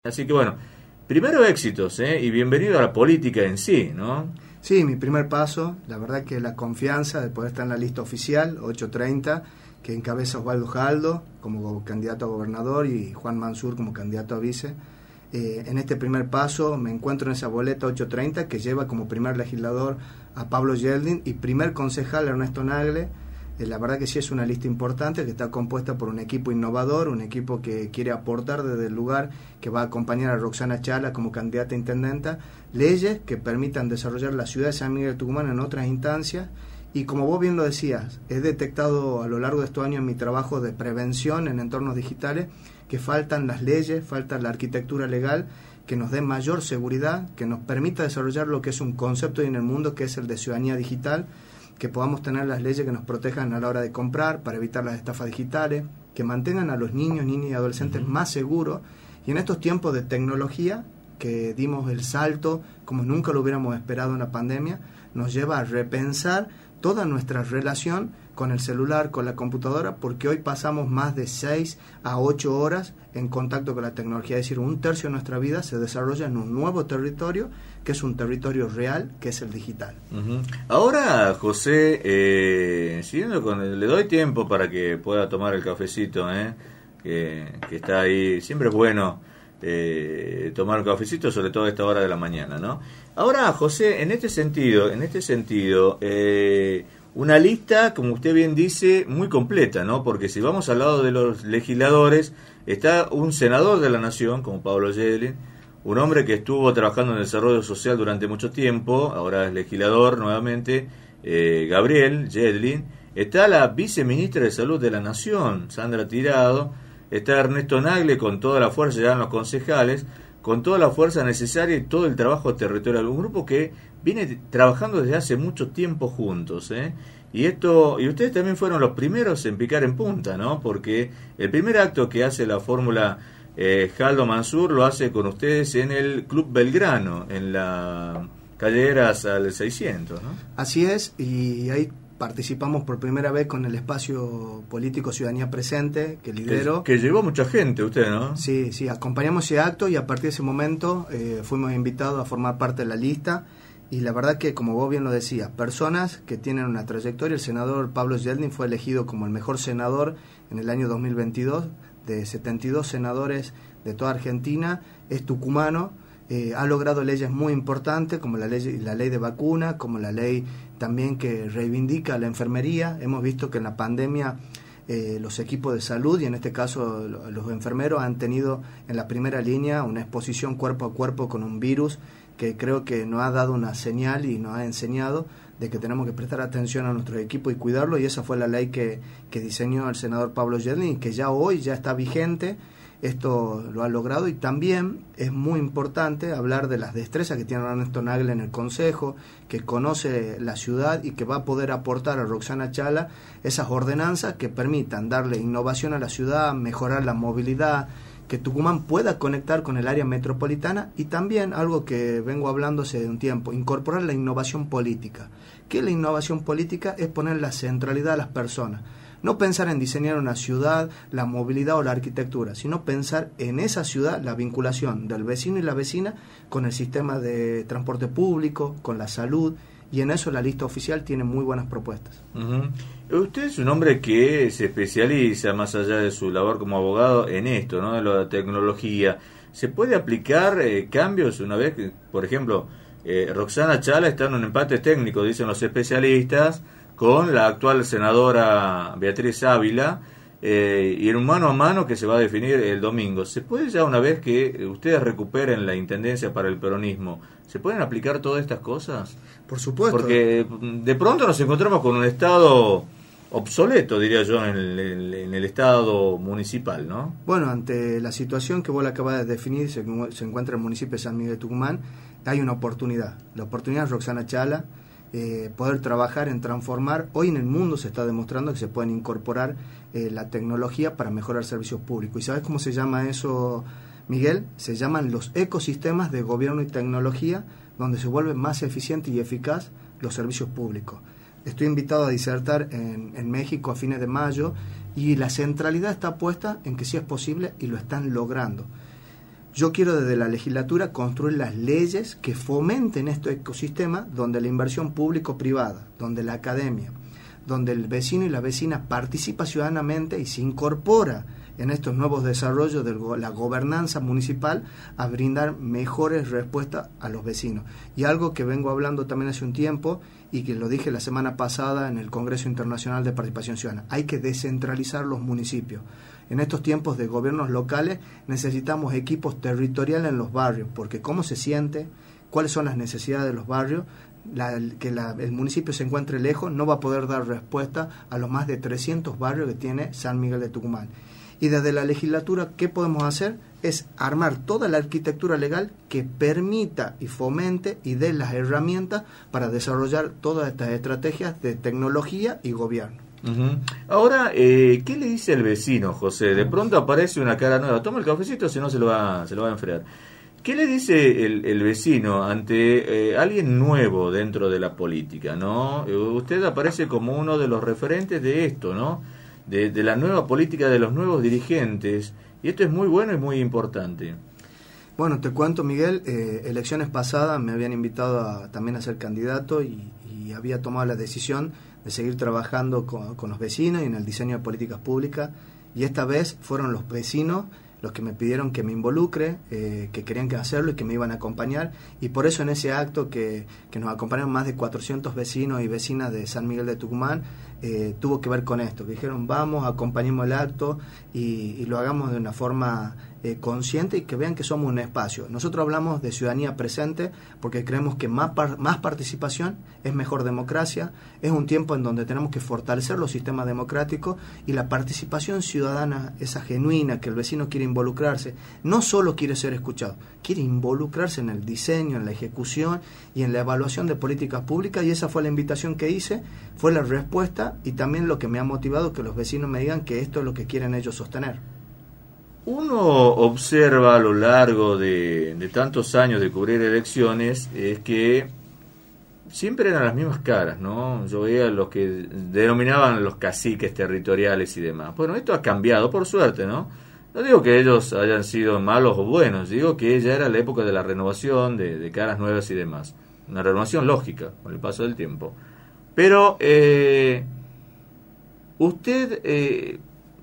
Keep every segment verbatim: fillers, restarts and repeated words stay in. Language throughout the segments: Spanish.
Así que bueno, primero éxitos, ¿eh? Y bienvenido a la política en sí, ¿no? Sí, mi primer paso, la verdad que la confianza de poder estar en la lista oficial, ocho treinta, que encabeza Osvaldo Jaldo como candidato a gobernador y Juan Mansur como candidato a vice. Eh, en este primer paso me encuentro en esa boleta ocho treinta que lleva como primer legislador a Pablo Yeldin y primer concejal a Ernesto Nagle. Eh, la verdad que sí es una lista importante que está compuesta por un equipo innovador, un equipo que quiere aportar desde el lugar, que va a acompañar a Roxana Chala como candidata a intendenta, leyes que permitan desarrollar la ciudad de San Miguel de Tucumán en otras instancias. Y como vos bien lo decías, he detectado a lo largo de estos años en mi trabajo de prevención en entornos digitales que faltan las leyes, falta la arquitectura legal que nos dé mayor seguridad, que nos permita desarrollar lo que es un concepto en el mundo que es el de ciudadanía digital, que podamos tener las leyes que nos protejan a la hora de comprar para evitar las estafas digitales, que mantengan a los niños, niñas y adolescentes más seguros. Y en estos tiempos de tecnología, que dimos el salto como nunca lo hubiéramos esperado en la pandemia, nos lleva a repensar toda nuestra relación con el celular, con la computadora, porque hoy pasamos más de seis a ocho horas en contacto con la tecnología, es decir, un tercio de nuestra vida se desarrolla en un nuevo territorio, que es un territorio real, que es el digital. Uh-huh. Ahora, José, eh, siguiendo con el, le doy tiempo para que pueda tomar el cafecito, ¿eh? que, que está ahí, siempre es bueno eh, tomar un cafecito, sobre todo a esta hora de la mañana, ¿no? Ahora, José, en este sentido, en este sentido, eh, una lista, como usted bien dice, muy completa, ¿no? Porque si vamos al lado de los legisladores, está un senador de la nación, como Pablo Yeldin, un hombre que estuvo trabajando en el desarrollo social durante mucho tiempo, ahora es legislador nuevamente, eh, Gabriel Yeldin, está la viceministra de Salud de la Nación, Sandra Tirado, está Ernesto Nagle con toda la fuerza, ya en los concejales, con toda la fuerza necesaria y todo el trabajo territorial, un grupo que viene trabajando desde hace mucho tiempo juntos, ¿eh? Y esto, y ustedes también fueron los primeros en picar en punta, ¿no? Porque el primer acto que hace la fórmula eh, Jaldo Mansur lo hace con ustedes en el Club Belgrano, en la calle Heras al seiscientos, ¿no? Así es, y ahí participamos por primera vez con el espacio político Ciudadanía Presente, que lidero. Que, que llevó mucha gente usted, ¿no? Sí, sí, acompañamos ese acto y a partir de ese momento eh, fuimos invitados a formar parte de la lista. Y la verdad que, como vos bien lo decías, personas que tienen una trayectoria. El senador Pablo Yeldin fue elegido como el mejor senador en el año dos mil veintidós, de setenta y dos senadores de toda Argentina, es tucumano, eh, ha logrado leyes muy importantes, como la ley, la ley de vacuna, como la ley también que reivindica la enfermería. Hemos visto que en la pandemia eh, los equipos de salud, y en este caso los enfermeros, han tenido en la primera línea una exposición cuerpo a cuerpo con un virus que creo que nos ha dado una señal y nos ha enseñado de que tenemos que prestar atención a nuestro equipo y cuidarlo, y esa fue la ley que, que diseñó el senador Pablo Yeldin, que ya hoy ya está vigente. Esto lo ha logrado, y también es muy importante hablar de las destrezas que tiene Ernesto Nagle en el Consejo, que conoce la ciudad y que va a poder aportar a Roxana Chala esas ordenanzas que permitan darle innovación a la ciudad, mejorar la movilidad, que Tucumán pueda conectar con el área metropolitana, y también algo que vengo hablando hace un tiempo, incorporar la innovación política. ¿Qué la innovación política? Es poner la centralidad a las personas. No pensar en diseñar una ciudad, la movilidad o la arquitectura, sino pensar en esa ciudad, la vinculación del vecino y la vecina con el sistema de transporte público, con la salud, y en eso la lista oficial tiene muy buenas propuestas. Uh-huh. Usted es un hombre que se especializa, más allá de su labor como abogado, en esto, ¿no? De la tecnología. ¿Se puede aplicar eh, cambios una vez que, por ejemplo, eh, Roxana Chala está en un empate técnico, dicen los especialistas, con la actual senadora Beatriz Ávila, eh, y en un mano a mano que se va a definir el domingo? ¿Se puede ya, una vez que ustedes recuperen la intendencia para el peronismo, se pueden aplicar todas estas cosas? Por supuesto. Porque de pronto nos encontramos con un estado obsoleto, diría yo, en el, en el estado municipal, ¿no? Bueno, ante la situación que vos la acabas de definir, se, se encuentra el municipio de San Miguel de Tucumán, hay una oportunidad. La oportunidad es Roxana Chala, eh, poder trabajar en transformar. Hoy en el mundo se está demostrando que se pueden incorporar eh, la tecnología para mejorar servicios públicos. ¿Y sabes cómo se llama eso, Miguel? Se llaman los ecosistemas de gobierno y tecnología, donde se vuelve más eficiente y eficaz los servicios públicos. Estoy invitado a disertar en, en México a fines de mayo, y la centralidad está puesta en que sí es posible y lo están logrando. Yo quiero desde la legislatura construir las leyes que fomenten este ecosistema donde la inversión público-privada, donde la academia, donde el vecino y la vecina participa ciudadanamente y se incorpora en estos nuevos desarrollos de la gobernanza municipal a brindar mejores respuestas a los vecinos. Y algo que vengo hablando también hace un tiempo y que lo dije la semana pasada en el Congreso Internacional de Participación Ciudadana, hay que descentralizar los municipios. En estos tiempos de gobiernos locales necesitamos equipos territoriales en los barrios, porque cómo se siente, cuáles son las necesidades de los barrios, la, que la, el municipio se encuentre lejos no va a poder dar respuesta a los más de trescientos barrios que tiene San Miguel de Tucumán. Y desde la legislatura, ¿qué podemos hacer? Es armar toda la arquitectura legal que permita y fomente y dé las herramientas para desarrollar todas estas estrategias de tecnología y gobierno. Uh-huh. Ahora, eh, ¿qué le dice el vecino, José? De pronto aparece una cara nueva. Toma el cafecito, si no se lo va, se lo va a enfriar. ¿Qué le dice el, el vecino ante eh, alguien nuevo dentro de la política, ¿no? Usted aparece como uno de los referentes de esto, ¿no? De, de la nueva política, de los nuevos dirigentes, y esto es muy bueno y muy importante. Bueno, te cuento, Miguel, eh, elecciones pasadas me habían invitado a, también a ser candidato y, y había tomado la decisión de seguir trabajando con, con los vecinos y en el diseño de políticas públicas, y esta vez fueron los vecinos los que me pidieron que me involucre, eh, que querían que hacerlo y que me iban a acompañar, y por eso en ese acto que, que nos acompañaron más de cuatrocientos vecinos y vecinas de San Miguel de Tucumán, eh, tuvo que ver con esto, que dijeron vamos, acompañemos el acto y, y lo hagamos de una forma eh, consciente y que vean que somos un espacio. Nosotros hablamos de ciudadanía presente porque creemos que más, par, más participación es mejor democracia, es un tiempo en donde tenemos que fortalecer los sistemas democráticos y la participación ciudadana, esa genuina, que el vecino quiere involucrarse, no solo quiere ser escuchado, quiere involucrarse en el diseño, en la ejecución y en la evaluación de políticas públicas, y esa fue la invitación que hice, fue la respuesta y también lo que me ha motivado que los vecinos me digan que esto es lo que quieren ellos sostener. Uno observa a lo largo de, de tantos años de cubrir elecciones es que siempre eran las mismas caras, ¿no? Yo veía los que denominaban los caciques territoriales y demás. Bueno, esto ha cambiado por suerte, ¿no? No digo que ellos hayan sido malos o buenos, digo que ya era la época de la renovación, de, de caras nuevas y demás. Una renovación lógica con el paso del tiempo. Pero eh, usted eh,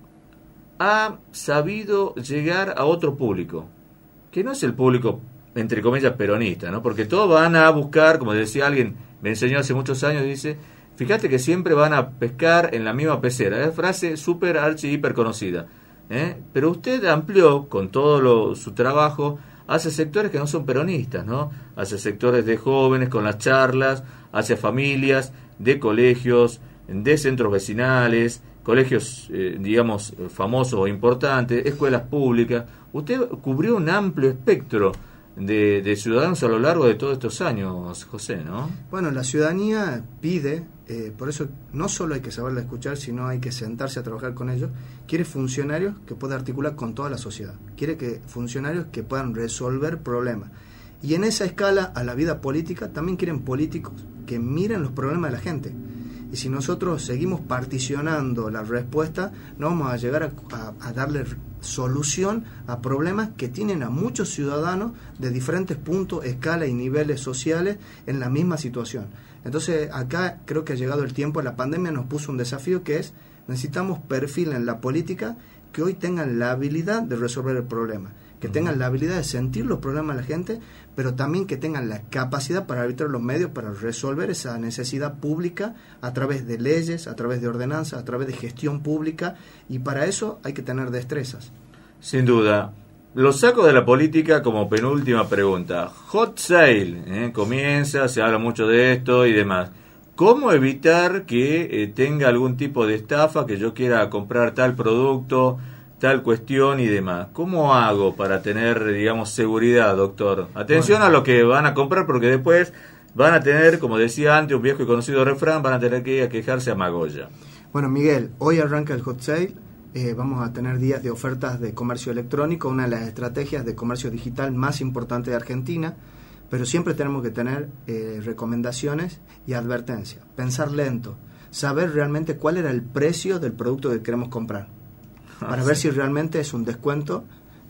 ha sabido llegar a otro público, que no es el público, entre comillas, peronista, ¿no? Porque todos van a buscar, como decía alguien, me enseñó hace muchos años, dice, fíjate que siempre van a pescar en la misma pecera. Es frase súper, archi, hiper conocida. ¿eh? Pero usted amplió con todo lo, su trabajo hacia sectores que no son peronistas, ¿no? Hacia sectores de jóvenes con las charlas, hacia familias, de colegios, de centros vecinales, colegios, eh, digamos, famosos o importantes, escuelas públicas. Usted cubrió un amplio espectro de, de ciudadanos a lo largo de todos estos años, José, ¿no? Bueno, la ciudadanía pide, eh, por eso no solo hay que saberla escuchar, sino hay que sentarse a trabajar con ellos. Quiere funcionarios que puedan articular con toda la sociedad. Quiere que funcionarios que puedan resolver problemas. Y en esa escala, a la vida política, también quieren políticos que miren los problemas de la gente. Y si nosotros seguimos particionando la respuesta, no vamos a llegar a, a, a darle solución a problemas que tienen a muchos ciudadanos de diferentes puntos, escala y niveles sociales en la misma situación. Entonces, acá creo que ha llegado el tiempo, la pandemia nos puso un desafío que es, necesitamos perfiles en la política que hoy tengan la habilidad de resolver el problema, que tengan la habilidad de sentir los problemas de la gente, pero también que tengan la capacidad para arbitrar los medios para resolver esa necesidad pública a través de leyes, a través de ordenanzas, a través de gestión pública, y para eso hay que tener destrezas. Sin duda. Lo saco de la política como penúltima pregunta. Hot sale, ¿eh? Comienza, se habla mucho de esto y demás. ¿Cómo evitar que eh, tenga algún tipo de estafa, que yo quiera comprar tal producto, tal cuestión y demás? ¿Cómo hago para tener, digamos, seguridad, doctor? Atención bueno. a lo que van a comprar, porque después van a tener, como decía antes, un viejo y conocido refrán, van a tener que ir a quejarse a Magoya. Bueno, Miguel, hoy arranca el hot sale. Eh, vamos a tener días de ofertas de comercio electrónico, una de las estrategias de comercio digital más importantes de Argentina, pero siempre tenemos que tener eh, recomendaciones y advertencias. Pensar lento, saber realmente cuál era el precio del producto que queremos comprar, para ver si realmente es un descuento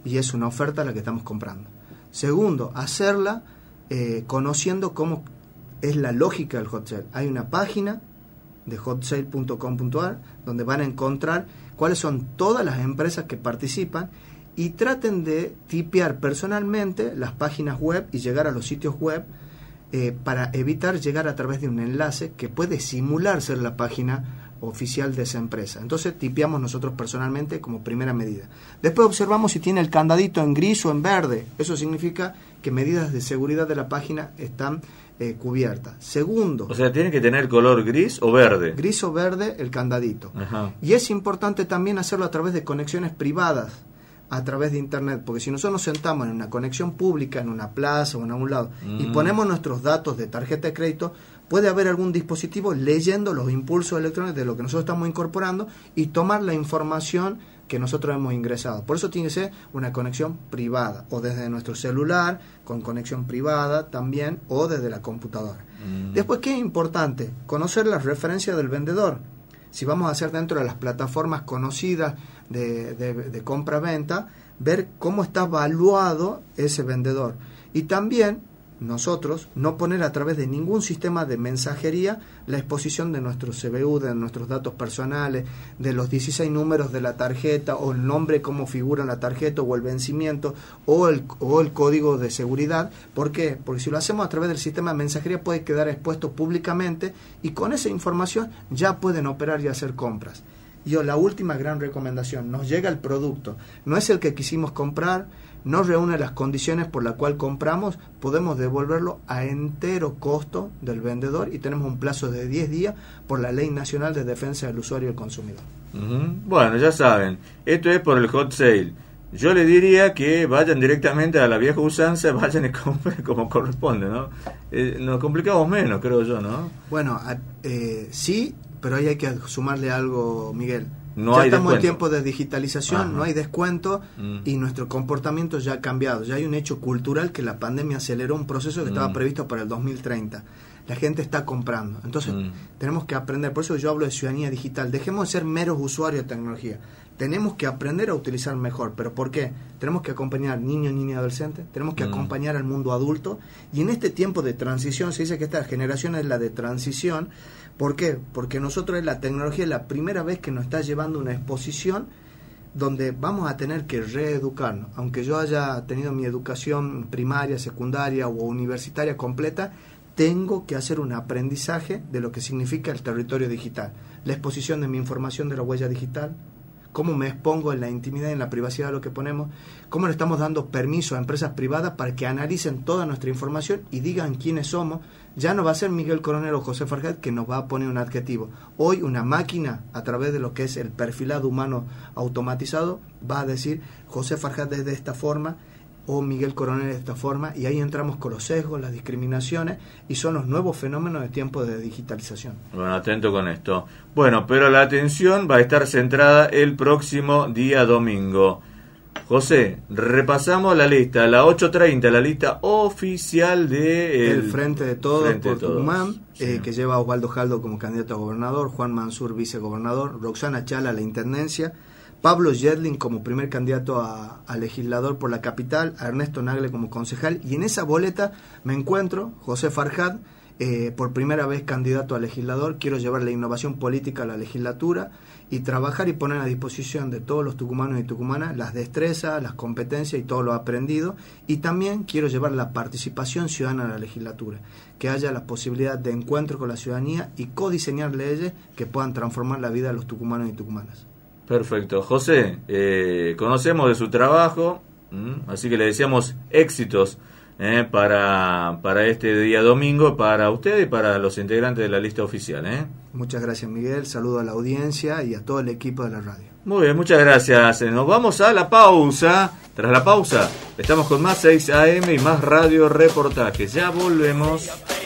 y es una oferta la que estamos comprando. Segundo, hacerla eh, conociendo cómo es la lógica del hot sale. Hay una página de hot sale punto com punto a r donde van a encontrar cuáles son todas las empresas que participan, y traten de tipear personalmente las páginas web y llegar a los sitios web eh, para evitar llegar a través de un enlace que puede simular ser la página oficial de esa empresa. Entonces tipeamos nosotros personalmente como primera medida. Después observamos si tiene el candadito en gris o en verde. Eso significa que medidas de seguridad de la página están eh, cubiertas. Segundo, o sea, tiene que tener color gris o verde. Gris o verde el candadito. Ajá. Y es importante también hacerlo a través de conexiones privadas, a través de internet, porque si nosotros nos sentamos en una conexión pública, en una plaza o en algún lado, mm. y ponemos nuestros datos de tarjeta de crédito, puede haber algún dispositivo leyendo los impulsos electrónicos de lo que nosotros estamos incorporando y tomar la información que nosotros hemos ingresado. Por eso tiene que ser una conexión privada, o desde nuestro celular, con conexión privada también, o desde la computadora. Mm. Después, ¿qué es importante? Conocer las referencias del vendedor. Si vamos a hacer dentro de las plataformas conocidas de, de, de compra-venta, ver cómo está evaluado ese vendedor. Y también nosotros no poner a través de ningún sistema de mensajería la exposición de nuestro C B U, de nuestros datos personales, de los dieciséis números de la tarjeta, o el nombre, cómo figura en la tarjeta, o el vencimiento, o el, o el código de seguridad. ¿Por qué? Porque si lo hacemos a través del sistema de mensajería puede quedar expuesto públicamente, y con esa información ya pueden operar y hacer compras. Y la última gran recomendación: nos llega el producto, no es el que quisimos comprar, no reúne las condiciones por las cuales compramos, podemos devolverlo a entero costo del vendedor, y tenemos un plazo de diez días por la Ley Nacional de Defensa del Usuario y el Consumidor. Uh-huh. Bueno, ya saben, esto es por el hot sale. Yo le diría que vayan directamente a la vieja usanza, vayan y compren como corresponde, ¿no? Eh, nos complicamos menos, creo yo, ¿no? Bueno, eh, sí, pero ahí hay que sumarle algo, Miguel. No ya hay estamos descuento. en tiempo de digitalización, Ajá. no hay descuento, mm. y nuestro comportamiento ya ha cambiado. Ya hay un hecho cultural que la pandemia aceleró un proceso que mm. estaba previsto para el dos mil treinta. La gente está comprando. Entonces, mm. tenemos que aprender. Por eso yo hablo de ciudadanía digital. Dejemos de ser meros usuarios de tecnología. Tenemos que aprender a utilizar mejor. ¿Pero por qué? Tenemos que acompañar niños, niñas y adolescentes. Tenemos que mm. acompañar al mundo adulto. Y en este tiempo de transición, se dice que esta generación es la de transición. ¿Por qué? Porque nosotros, la tecnología es la primera vez que nos está llevando una exposición donde vamos a tener que reeducarnos. Aunque yo haya tenido mi educación primaria, secundaria o universitaria completa, tengo que hacer un aprendizaje de lo que significa el territorio digital. La exposición de mi información de la huella digital, cómo me expongo en la intimidad y en la privacidad de lo que ponemos, cómo le estamos dando permiso a empresas privadas para que analicen toda nuestra información y digan quiénes somos. Ya no va a ser Miguel Coronel o José Farjat que nos va a poner un adjetivo. Hoy una máquina, a través de lo que es el perfilado humano automatizado, va a decir José Farjat es de esta forma o Miguel Coronel de esta forma, y ahí entramos con los sesgos, las discriminaciones, y son los nuevos fenómenos de tiempo de digitalización. Bueno, atento con esto. Bueno, pero la atención va a estar centrada el próximo día domingo. José, repasamos la lista, la ocho treinta, la lista oficial de el, el Frente de Todos Frente por de Tucumán, sí. eh, que lleva a Osvaldo Jaldo como candidato a gobernador, Juan Mansur vicegobernador, Roxana Chala a la intendencia, Pablo Yedlin como primer candidato a, a legislador por la capital, a Ernesto Nagle como concejal, y en esa boleta me encuentro José Farjat, eh, por primera vez candidato a legislador. Quiero llevar la innovación política a la legislatura y trabajar y poner a disposición de todos los tucumanos y tucumanas las destrezas, las competencias y todo lo aprendido, y también quiero llevar la participación ciudadana a la legislatura, que haya la posibilidad de encuentro con la ciudadanía y codiseñar leyes que puedan transformar la vida de los tucumanos y tucumanas. Perfecto. José, eh, conocemos de su trabajo, ¿m? así que le deseamos éxitos eh, para, para este día domingo, para usted y para los integrantes de la lista oficial. ¿eh? Muchas gracias, Miguel. Saludo a la audiencia y a todo el equipo de la radio. Muy bien, muchas gracias. Nos vamos a la pausa. Tras la pausa, estamos con más seis A M y más radio reportajes. Ya volvemos.